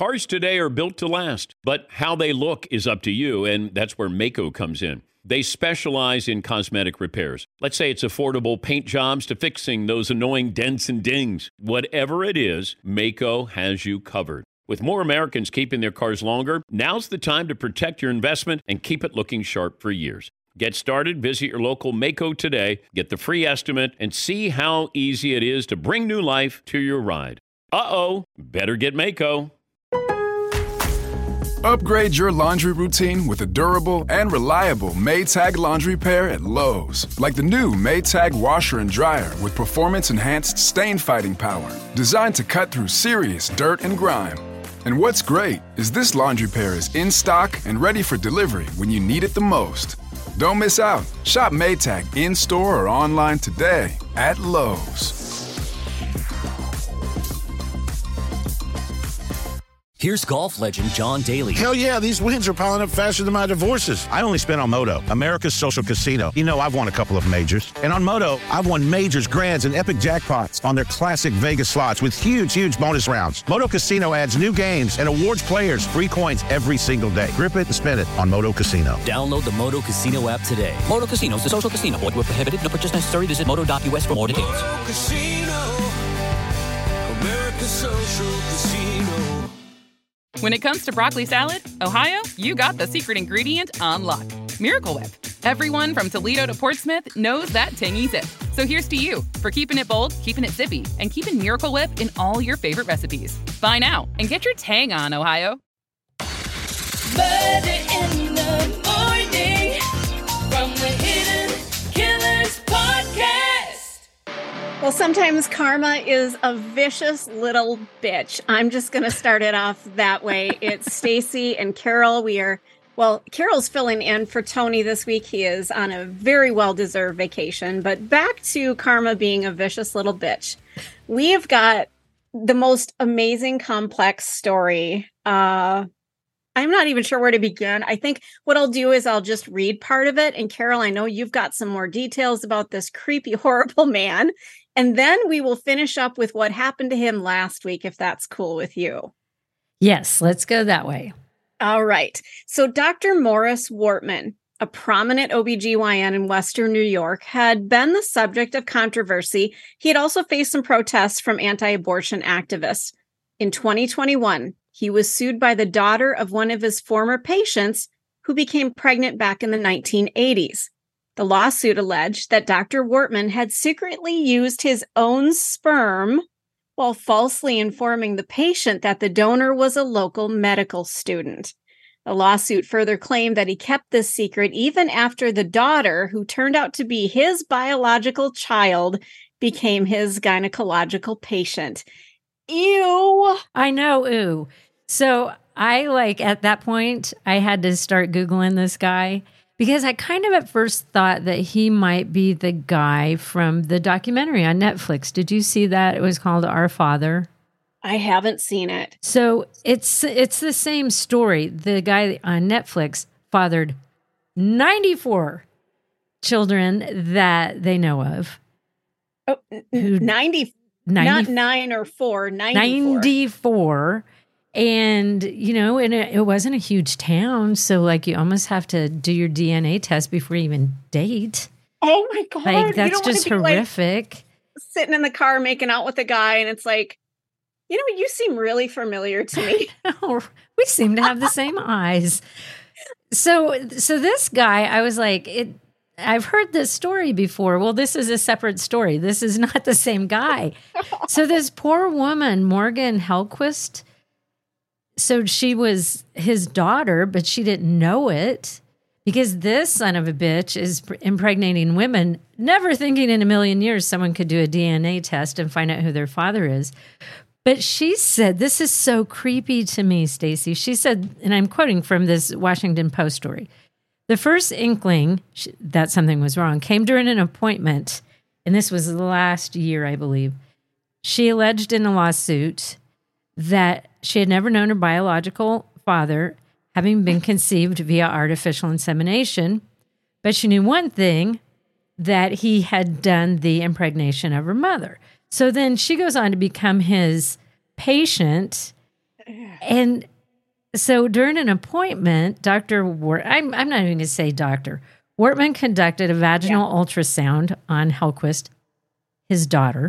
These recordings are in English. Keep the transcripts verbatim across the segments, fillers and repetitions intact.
Cars today are built to last, but how they look is up to you, and that's where Maaco comes in. They specialize in cosmetic repairs. Let's say it's affordable paint jobs to fixing those annoying dents and dings. Whatever it is, Maaco has you covered. With more Americans keeping their cars longer, now's the time to protect your investment and keep it looking sharp for years. Get started, visit your local Maaco today, get the free estimate, and see how easy it is to bring new life to your ride. Uh-oh, better get Maaco. Upgrade your laundry routine with a durable and reliable Maytag laundry pair at Lowe's. Like the new Maytag washer and dryer with performance-enhanced stain-fighting power. Designed to cut through serious dirt and grime. And what's great is this laundry pair is in stock and ready for delivery when you need it the most. Don't miss out. Shop Maytag in-store or online today at Lowe's. Here's golf legend John Daly. Hell yeah, these wins are piling up faster than my divorces. I only spent on Moto, America's social casino. You know, I've won a couple of majors. And on Moto, I've won majors, grands, and epic jackpots on their classic Vegas slots with huge, huge bonus rounds. Moto Casino adds new games and awards players free coins every single day. Grip it and spin it on Moto Casino. Download the Moto Casino app today. Moto Casino is a social casino. Void where prohibited. No purchase necessary. Visit moto dot u s for more details. Moto Casino, America's social casino. When it comes to broccoli salad, Ohio, you got the secret ingredient on lock. Miracle Whip. Everyone from Toledo to Portsmouth knows that tangy zip. So here's to you for keeping it bold, keeping it zippy, and keeping Miracle Whip in all your favorite recipes. Buy now and get your tang on, Ohio. Murder in the morning from the Hidden Killers podcast. Well, sometimes karma is a vicious little bitch. I'm just going to start it off that way. It's Stacy and Carol. We are, well, Carol's filling in for Tony this week. He is on a very well-deserved vacation. But back to karma being a vicious little bitch. We have got the most amazing, complex story. Uh, I'm not even sure where to begin. I think what I'll do is I'll just read part of it. And Carol, I know you've got some more details about this creepy, horrible man. And then we will finish up with what happened to him last week, if that's cool with you. Yes, let's go that way. All right. So Doctor Morris Wortman, a prominent O B G Y N in Western New York, had been the subject of controversy. He had also faced some protests from anti-abortion activists. In twenty twenty-one, he was sued by the daughter of one of his former patients who became pregnant back in the nineteen eighties. The lawsuit alleged that Doctor Wortman had secretly used his own sperm while falsely informing the patient that the donor was a local medical student. The lawsuit further claimed that he kept this secret even after the daughter, who turned out to be his biological child, became his gynecological patient. Ew. I know, ew. So I, like, at that point, I had to start Googling this guy. Because I kind of at first thought that he might be the guy from the documentary on Netflix. Did you see that? It was called Our Father. I haven't seen it. So it's it's the same story. The guy on Netflix fathered ninety-four children that they know of. Oh, who, ninety, ninety, not nine or four, ninety-four. ninety-four. And, you know, and it, it wasn't a huge town. So, like, you almost have to do your D N A test before you even date. Oh, my God. Like, that's just horrific. Like, sitting in the car making out with a guy, and it's like, you know, you seem really familiar to me. Oh, we seem to have the same eyes. So, so this guy, I was like, it. I've heard this story before. Well, this is a separate story. This is not the same guy. So this poor woman, Morgan Hellquist, so she was his daughter, but she didn't know it because this son of a bitch is impregnating women, never thinking in a million years someone could do a D N A test and find out who their father is. But she said, this is so creepy to me, Stacy. She said, and I'm quoting from this Washington Post story, the first inkling that something was wrong came during an appointment, and this was the last year, I believe. She alleged in a lawsuit that she had never known her biological father, having been conceived via artificial insemination, but she knew one thing, that he had done the impregnation of her mother. So then she goes on to become his patient, And so during an appointment, Doctor Wart, I'm, I'm not even going to say doctor, Wortman conducted a vaginal yeah. ultrasound on Hellquist, his daughter.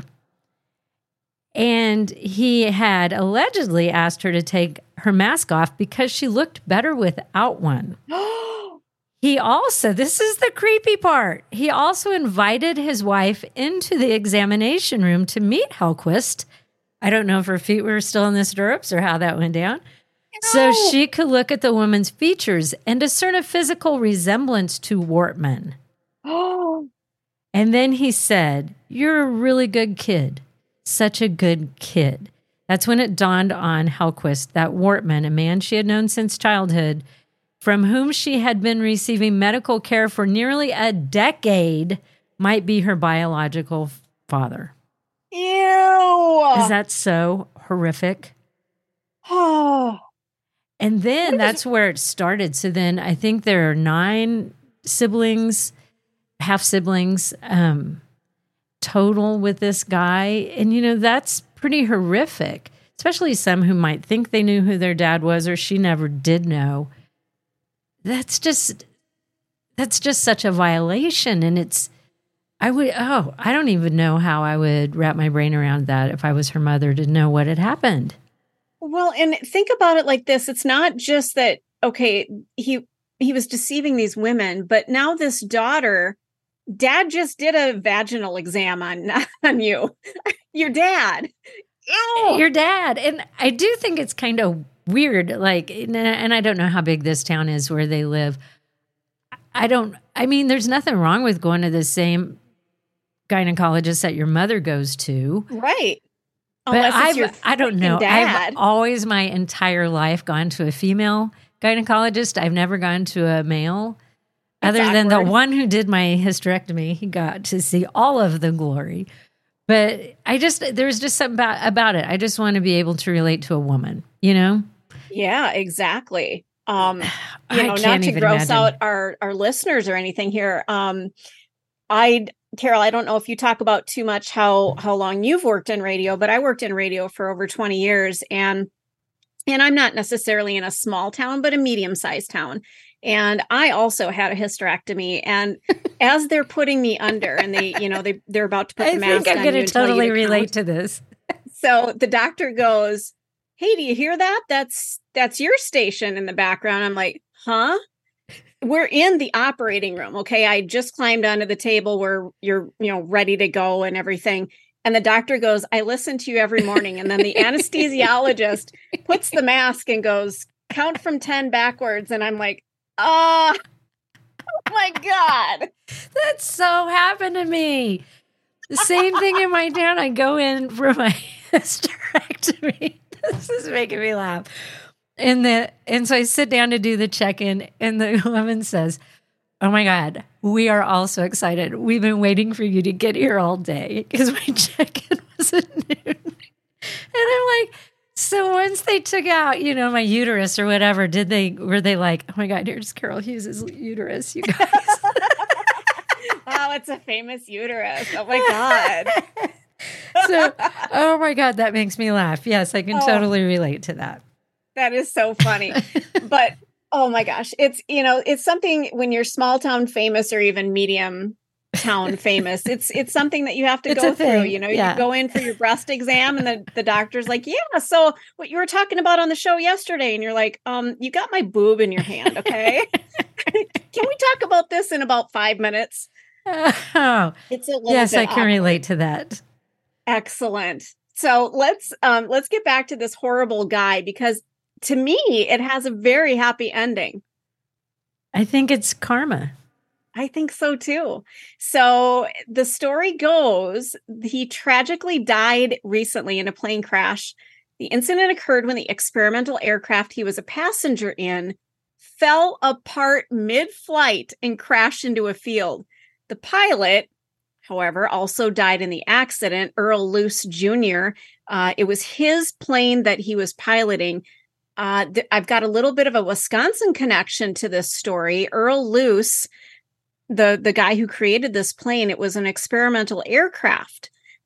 And he had allegedly asked her to take her mask off because she looked better without one. He also, this is the creepy part, he also invited his wife into the examination room to meet Hellquist. I don't know if her feet were still in the stirrups or how that went down. No. So she could look at the woman's features and discern a physical resemblance to Wortman. Oh. And then he said, "You're a really good kid. Such a good kid." That's when it dawned on Hellquist that Wortman, a man she had known since childhood, from whom she had been receiving medical care for nearly a decade, might be her biological father. Ew. Is that so horrific? Oh. And then that's where it started. So then I think there are nine siblings, half siblings, um, total with this guy. And, you know, that's pretty horrific, especially some who might think they knew who their dad was or she never did know. That's just, that's just such a violation. And it's, I would, oh, I don't even know how I would wrap my brain around that if I was her mother to know what had happened. Well, and think about it like this. It's not just that, okay, he he was deceiving these women, but now this daughter, dad just did a vaginal exam on, on you. Your dad. Ew. Your dad. And I do think it's kind of weird, like, and I don't know how big this town is where they live. I don't, I mean, there's nothing wrong with going to the same gynecologist that your mother goes to. Right. But I've, I don't know. Dad. I've always my entire life gone to a female gynecologist. I've never gone to a male. That's other than awkward. the one who did my hysterectomy. He got to see all of the glory. But I just, there's just something about, about it. I just want to be able to relate to a woman, you know? Yeah, exactly. Um, you I know, not can't to even gross imagine. out our, our listeners or anything here. Um, I, Carol, I don't know if you talk about too much how, how long you've worked in radio, but I worked in radio for over twenty years, and, and I'm not necessarily in a small town, but a medium-sized town. And I also had a hysterectomy, and as they're putting me under and they, you know, they, they're about to put I the mask think I'm on going you to and tell you totally to relate count. to this. So the doctor goes, "Hey, do you hear that? That's, that's your station in the background." I'm like, huh? We're in the operating room. Okay. I just climbed onto the table where you're, you know, ready to go and everything. And the doctor goes, "I listen to you every morning." And then the anesthesiologist puts the mask and goes, "Count from ten backwards." And I'm like, ah, oh my God. That so happened to me. The same thing in my town. I go in for my hysterectomy. This is making me laugh. And the and so I sit down to do the check-in, and the woman says, "Oh my God, we are all so excited. We've been waiting for you to get here all day because my check-in was at noon." And I'm like, so once they took out, you know, my uterus or whatever, did they were they like, "Oh my God, here's Carol Hughes' uterus, you guys." Wow, it's a famous uterus. Oh my God. So, oh my God, that makes me laugh. Yes, I can Oh. totally relate to that. That is so funny. But oh my gosh, it's, you know, it's something when you're small town famous or even medium town famous, it's it's something that you have to It's go a through. thing. You know, Yeah. you go in for your breast exam and the, the doctor's like, "Yeah, so what you were talking about on the show yesterday." And you're like, um, "You got my boob in your hand, okay?" Can we talk about this in about five minutes? Oh, It's a little yes, bit I can awkward. relate to that. Excellent. So let's um let's get back to this horrible guy, because to me it has a very happy ending. I think it's karma. I think so too. So the story goes, he tragically died recently in a plane crash. The incident occurred when the experimental aircraft he was a passenger in fell apart mid-flight and crashed into a field. The pilot, however, also died in the accident, Earl Luce Junior Uh, it was his plane that he was piloting. Uh, th- I've got a little bit of a Wisconsin connection to this story. Earl Luce, the, the guy who created this plane, it was an experimental aircraft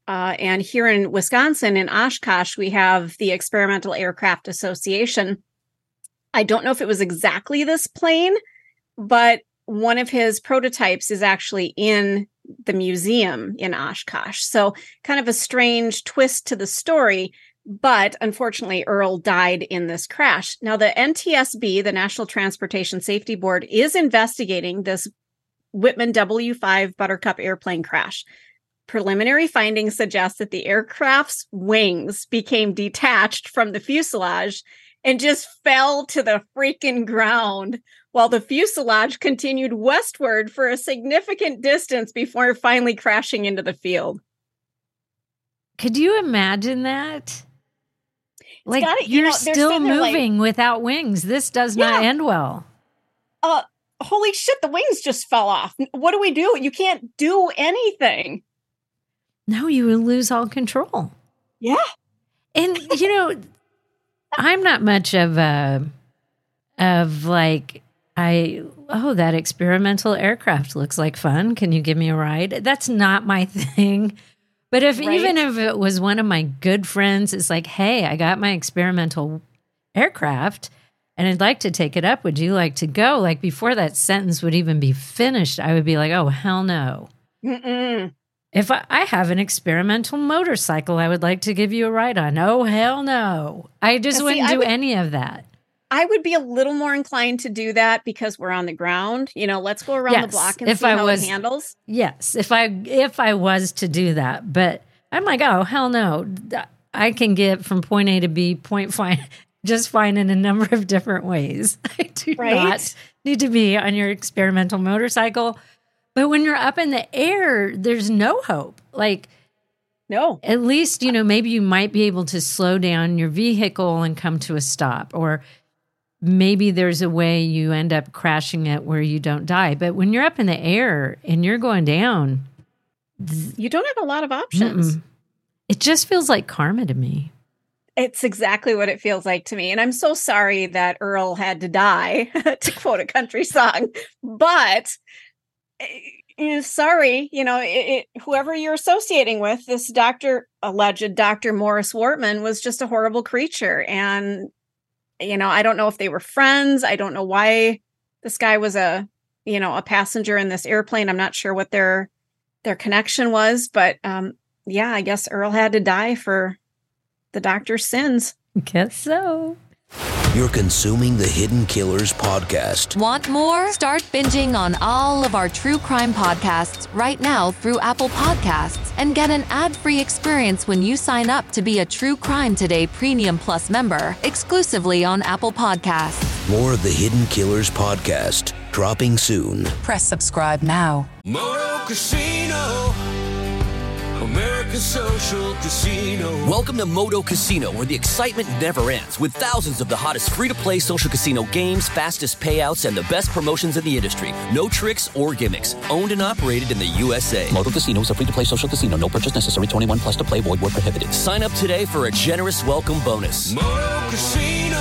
Uh, and here in Wisconsin, in Oshkosh, we have the Experimental Aircraft Association. I don't know if it was exactly this plane, but one of his prototypes is actually in the museum in Oshkosh. So kind of a strange twist to the story, but unfortunately, Earl died in this crash. Now, the N T S B, the National Transportation Safety Board, is investigating this Whitman W five Buttercup airplane crash. Preliminary findings suggest that the aircraft's wings became detached from the fuselage and just fell to the freaking ground, while the fuselage continued westward for a significant distance before finally crashing into the field. Could you imagine that? Like, gotta, you you're know, still moving like, without wings. This does not yeah. end well. Uh, holy shit, the wings just fell off. What do we do? You can't do anything. No, you will lose all control. Yeah. And, you know, I'm not much of a, of like, I, oh, that experimental aircraft looks like fun. Can you give me a ride? That's not my thing. But if Right? even if it was one of my good friends, it's like, hey, I got my experimental aircraft and I'd like to take it up. Would you like to go? Like before that sentence would even be finished, I would be like, oh, hell no. Mm-mm. If I, I have an experimental motorcycle, I would like to give you a ride on. Oh, hell no. I just See, wouldn't I do would- any of that. I would be a little more inclined to do that because we're on the ground. You know, let's go around Yes, the block and if see I how was- it handles. Yes, if I if I was to do that, but I'm like, oh hell no, I can get from point A to B, point fine, just fine in a number of different ways. I do Right? not need to be on your experimental motorcycle, but when you're up in the air, there's no hope. Like, No. at least you know maybe you might be able to slow down your vehicle and come to a stop, or maybe there's a way you end up crashing it where you don't die. But when you're up in the air and you're going down, You don't have a lot of options. mm-mm. It just feels like karma to me. It's exactly what it feels like to me. And I'm so sorry that Earl had to die, to quote a country song. But eh, sorry, you know, it, it, whoever you're associating with, this doctor, alleged Doctor Morris Wortman, was just a horrible creature. And, you know, I don't know if they were friends. I don't know why this guy was a, you know, a passenger in this airplane. I'm not sure what their their connection was. But um, yeah, I guess Earl had to die for the doctor's sins. Guess so. You're consuming the Hidden Killers podcast. Want more? Start binging on all of our true crime podcasts right now through Apple Podcasts and get an ad-free experience when you sign up to be a True Crime Today Premium Plus member exclusively on Apple Podcasts. More of the Hidden Killers podcast dropping soon. Press subscribe now. Moto Casino, America's social casino. Welcome to Moto Casino, where the excitement never ends, with thousands of the hottest free-to-play social casino games, fastest payouts, and the best promotions in the industry. No tricks or gimmicks. Owned and operated in the U S A. Moto Casino is a free-to-play social casino. No purchase necessary. twenty-one plus to play. Void where prohibited. Sign up today for a generous welcome bonus. Moto Casino,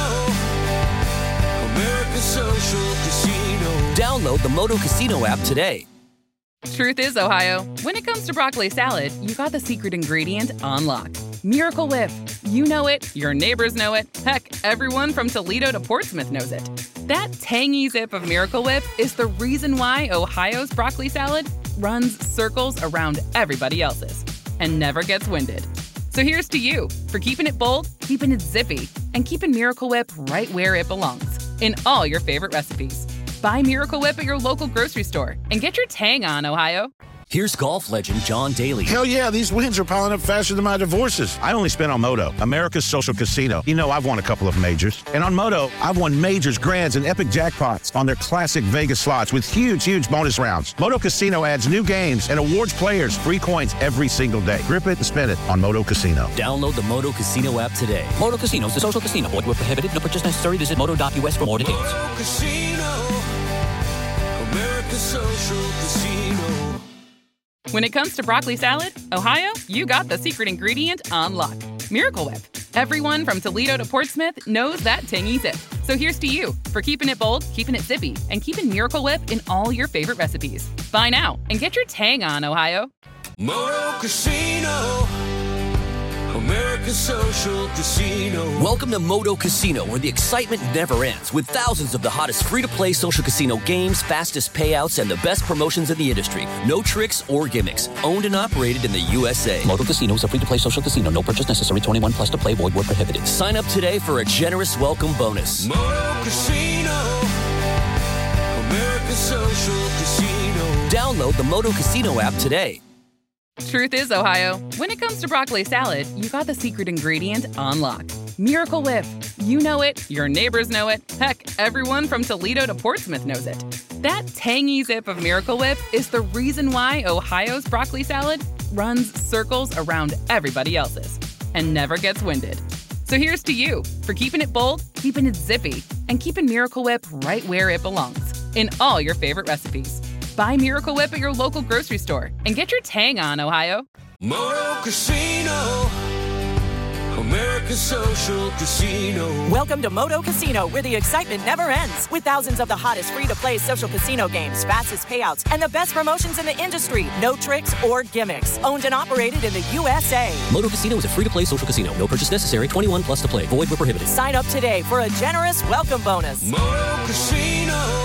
America's social casino. Download the Moto Casino app today. Truth is, Ohio, when it comes to broccoli salad, you got the secret ingredient on lock. Miracle Whip. You know it, your neighbors know it, heck, everyone from Toledo to Portsmouth knows it. That tangy zip of Miracle Whip is the reason why Ohio's broccoli salad runs circles around everybody else's and never gets winded. So here's to you for keeping it bold, keeping it zippy, and keeping Miracle Whip right where it belongs, in all your favorite recipes. Buy Miracle Whip at your local grocery store and get your tang on, Ohio. Here's golf legend John Daly. Hell yeah, these wins are piling up faster than my divorces. I only spent on Moto, America's social casino. You know, I've won a couple of majors. And on Moto, I've won majors, grands, and epic jackpots on their classic Vegas slots with huge, huge bonus rounds. Moto Casino adds new games and awards players free coins every single day. Grip it and spin it on Moto Casino. Download the Moto Casino app today. Moto Casino is a social casino. Void where prohibited. No purchase necessary. Visit moto dot u s for more details. Moto Casino, America's social casino. When it comes to broccoli salad, Ohio, you got the secret ingredient on lock. Miracle Whip. Everyone from Toledo to Portsmouth knows that tangy zip. So here's to you for keeping it bold, keeping it zippy, and keeping Miracle Whip in all your favorite recipes. Buy now and get your tang on, Ohio. Moto Casino. America's Social Casino. Welcome to Moto Casino, where the excitement never ends, with thousands of the hottest free-to-play social casino games, fastest payouts, and the best promotions in the industry. No tricks or gimmicks. Owned and operated in the U S A. Moto Casino is a free-to-play social casino. No purchase necessary. twenty-one plus to play. Void where prohibited. Sign up today for a generous welcome bonus. Moto Casino. America's Social Casino. Download the Moto Casino app today. Truth is, Ohio, when it comes to broccoli salad, you got the secret ingredient on lock. Miracle Whip. You know it, your neighbors know it, heck, everyone from Toledo to Portsmouth knows it. That tangy zip of Miracle Whip is the reason why Ohio's broccoli salad runs circles around everybody else's and never gets winded. So here's to you for keeping it bold, keeping it zippy, and keeping Miracle Whip right where it belongs, in all your favorite recipes. Buy Miracle Whip at your local grocery store and get your tang on, Ohio. Moto Casino. America's Social Casino. Welcome to Moto Casino, where the excitement never ends. With thousands of the hottest free-to-play social casino games, fastest payouts, and the best promotions in the industry. No tricks or gimmicks. Owned and operated in the U S A. Moto Casino is a free-to-play social casino. No purchase necessary. twenty-one plus to play. Void where prohibited. Sign up today for a generous welcome bonus. Moto Casino.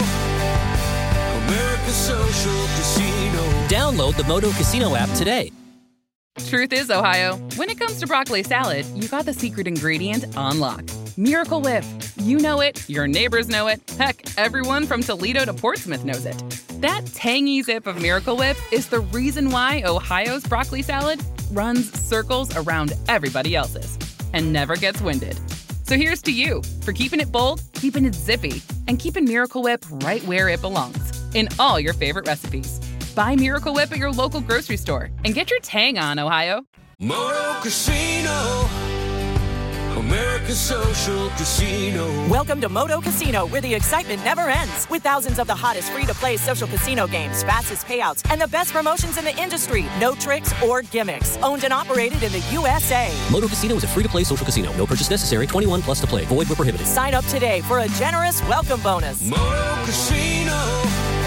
America's Social Casino. Download the Moto Casino app today. Truth is, Ohio, when it comes to broccoli salad, you got the secret ingredient on lock. Miracle Whip. You know it, your neighbors know it, heck, everyone from Toledo to Portsmouth knows it. That tangy zip of Miracle Whip is the reason why Ohio's broccoli salad runs circles around everybody else's and never gets winded. So here's to you for keeping it bold, keeping it zippy, and keeping Miracle Whip right where it belongs, in all your favorite recipes. Buy Miracle Whip at your local grocery store and get your tang on, Ohio. Moto Casino. America's Social Casino. Welcome to Moto Casino, where the excitement never ends. With thousands of the hottest free-to-play social casino games, fastest payouts, and the best promotions in the industry. No tricks or gimmicks. Owned and operated in the U S A. Moto Casino is a free-to-play social casino. No purchase necessary. twenty-one plus to play. Void where prohibited. Sign up today for a generous welcome bonus. Moto Casino.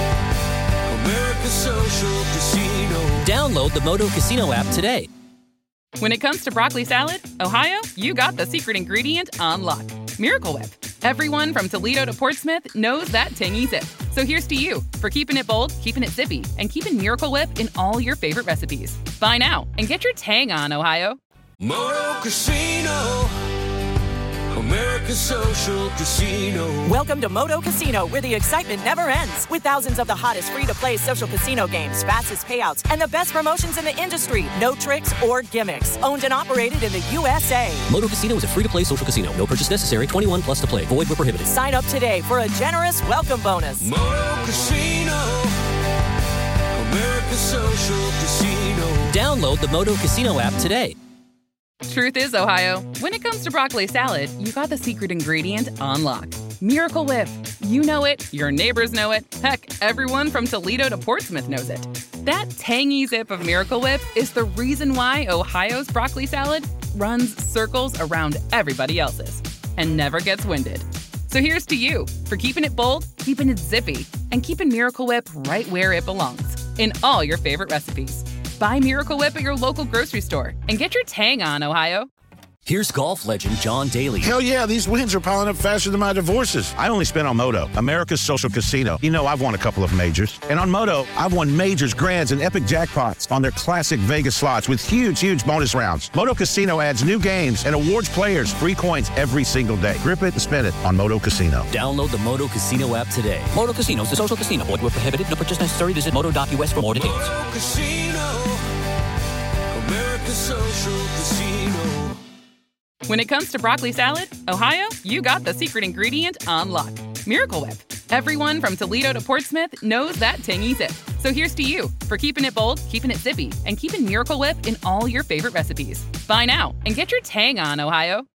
America's Social Casino. Download the Moto Casino app today. When it comes to broccoli salad, Ohio, you got the secret ingredient on lock. Miracle Whip. Everyone from Toledo to Portsmouth knows that tangy zip. So here's to you for keeping it bold, keeping it zippy, and keeping Miracle Whip in all your favorite recipes. Buy now and get your tang on, Ohio. Moto Casino. America's Social Casino. Welcome to Moto Casino, where the excitement never ends. With thousands of the hottest free-to-play social casino games, fastest payouts, and the best promotions in the industry. No tricks or gimmicks. Owned and operated in the U S A. Moto Casino is a free-to-play social casino. No purchase necessary. twenty-one plus to play. Void where prohibited. Sign up today for a generous welcome bonus. Moto Casino. America's Social Casino. Download the Moto Casino app today. Truth is, Ohio, when it comes to broccoli salad, you got the secret ingredient on lock. Miracle Whip. You know it, your neighbors know it, heck, everyone from Toledo to Portsmouth knows it. That tangy zip of Miracle Whip is the reason why Ohio's broccoli salad runs circles around everybody else's and never gets winded. So here's to you for keeping it bold, keeping it zippy, and keeping Miracle Whip right where it belongs, in all your favorite recipes. Buy Miracle Whip at your local grocery store and get your tang on, Ohio. Here's golf legend John Daly. Hell yeah, these wins are piling up faster than my divorces. I only spent on Moto, America's Social Casino. You know, I've won a couple of majors. And on Moto, I've won majors, grands, and epic jackpots on their classic Vegas slots with huge, huge bonus rounds. Moto Casino adds new games and awards players free coins every single day. Grip it and spin it on Moto Casino. Download the Moto Casino app today. Moto Casino is a social casino. Void where prohibited. No purchase necessary. Visit moto dot U S for more details. Moto Casino. America's Social Casino. When it comes to broccoli salad, Ohio, you got the secret ingredient on lock. Miracle Whip. Everyone from Toledo to Portsmouth knows that tangy zip. So here's to you for keeping it bold, keeping it zippy, and keeping Miracle Whip in all your favorite recipes. Buy now and get your tang on, Ohio.